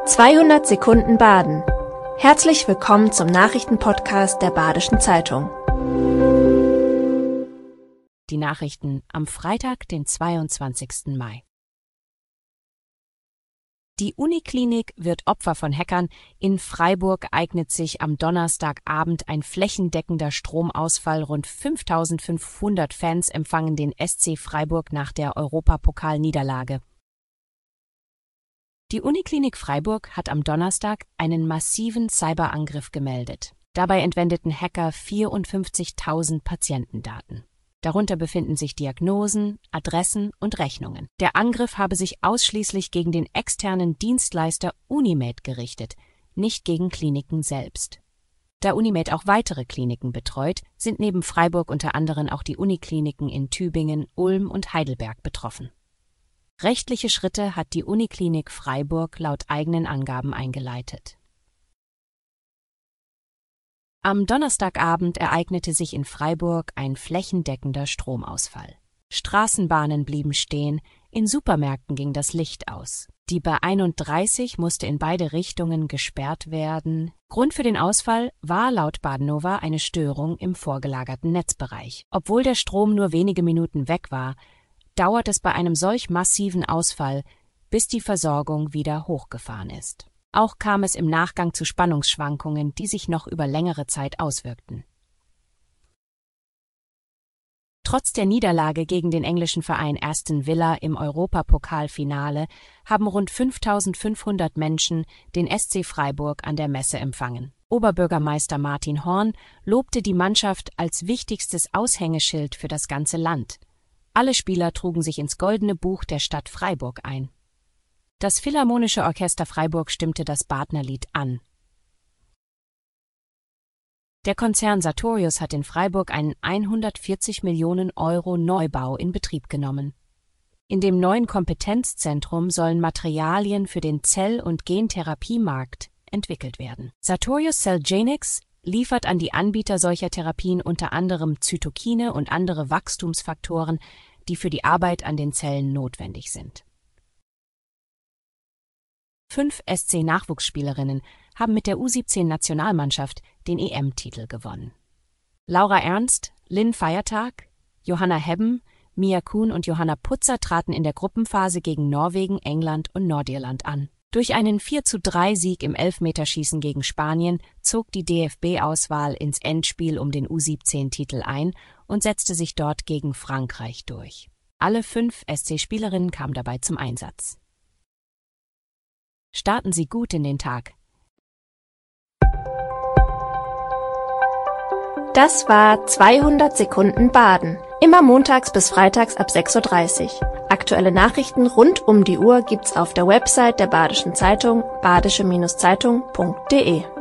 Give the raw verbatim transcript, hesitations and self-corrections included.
zweihundert Sekunden Baden. Herzlich willkommen zum Nachrichtenpodcast der Badischen Zeitung. Die Nachrichten am Freitag, den zweiundzwanzigsten Mai. Die Uniklinik wird Opfer von Hackern. In Freiburg eignet sich am Donnerstagabend ein flächendeckender Stromausfall. Rund fünftausendfünfhundert Fans empfangen den S C Freiburg nach der Europapokal-Niederlage. Die Uniklinik Freiburg hat am Donnerstag einen massiven Cyberangriff gemeldet. Dabei entwendeten Hacker vierundfünfzigtausend Patientendaten. Darunter befinden sich Diagnosen, Adressen und Rechnungen. Der Angriff habe sich ausschließlich gegen den externen Dienstleister Unimed gerichtet, nicht gegen Kliniken selbst. Da Unimed auch weitere Kliniken betreut, sind neben Freiburg unter anderem auch die Unikliniken in Tübingen, Ulm und Heidelberg betroffen. Rechtliche Schritte hat die Uniklinik Freiburg laut eigenen Angaben eingeleitet. Am Donnerstagabend ereignete sich in Freiburg ein flächendeckender Stromausfall. Straßenbahnen blieben stehen, in Supermärkten ging das Licht aus. Die B einunddreißig musste in beide Richtungen gesperrt werden. Grund für den Ausfall war laut Badenova eine Störung im vorgelagerten Netzbereich. Obwohl der Strom nur wenige Minuten weg war, dauert es bei einem solch massiven Ausfall, bis die Versorgung wieder hochgefahren ist. Auch kam es im Nachgang zu Spannungsschwankungen, die sich noch über längere Zeit auswirkten. Trotz der Niederlage gegen den englischen Verein Aston Villa im Europapokalfinale haben rund fünftausendfünfhundert Menschen den S C Freiburg an der Messe empfangen. Oberbürgermeister Martin Horn lobte die Mannschaft als wichtigstes Aushängeschild für das ganze Land. Alle Spieler trugen sich ins Goldene Buch der Stadt Freiburg ein. Das Philharmonische Orchester Freiburg stimmte das Badnerlied an. Der Konzern Sartorius hat in Freiburg einen hundertvierzig Millionen Euro Neubau in Betrieb genommen. In dem neuen Kompetenzzentrum sollen Materialien für den Zell- und Gentherapiemarkt entwickelt werden. Sartorius Cellgenics liefert an die Anbieter solcher Therapien unter anderem Zytokine und andere Wachstumsfaktoren, die für die Arbeit an den Zellen notwendig sind. Fünf S C-Nachwuchsspielerinnen haben mit der U siebzehn-Nationalmannschaft den E M-Titel gewonnen. Laura Ernst, Lynn Feiertag, Johanna Hebben, Mia Kuhn und Johanna Putzer traten in der Gruppenphase gegen Norwegen, England und Nordirland an. Durch einen vier zu drei Sieg im Elfmeterschießen gegen Spanien zog die D F B-Auswahl ins Endspiel um den U siebzehn-Titel ein und setzte sich dort gegen Frankreich durch. Alle fünf S C-Spielerinnen kamen dabei zum Einsatz. Starten Sie gut in den Tag. Das war zweihundert Sekunden Baden. Immer montags bis freitags ab sechs Uhr dreißig. Aktuelle Nachrichten rund um die Uhr gibt's auf der Website der Badischen Zeitung badische Zeitung punkt de.